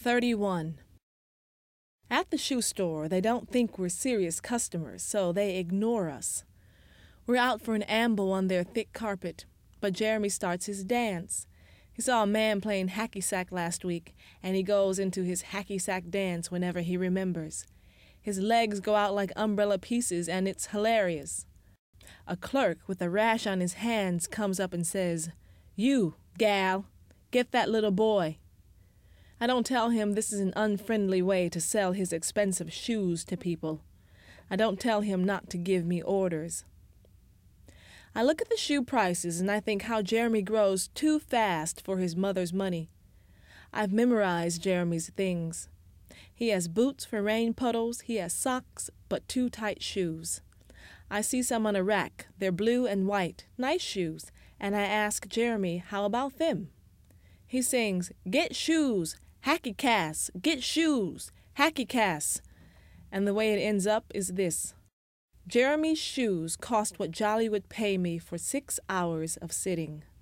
31. At the shoe store, they don't think we're serious customers, so they ignore us. We're out for an amble on their thick carpet, but Jeremy starts his dance. He saw a man playing hacky sack last week, and he goes into his hacky sack dance whenever he remembers. His legs go out like umbrella pieces, and it's hilarious. A clerk with a rash on his hands comes up and says, "You, gal, get that little boy." I don't tell him this is an unfriendly way to sell his expensive shoes to people. I don't tell him not to give me orders. I look at the shoe prices and I think how Jeremy grows too fast for his mother's money. I've memorized Jeremy's things. He has boots for rain puddles, he has socks, but too tight shoes. I see some on a rack, they're blue and white, nice shoes, and I ask Jeremy how about them. He sings, "Get shoes, hacky cass, get shoes, hacky cass." And the way it ends up is this. Jeremy's shoes cost what Jolly would pay me for 6 hours of sitting.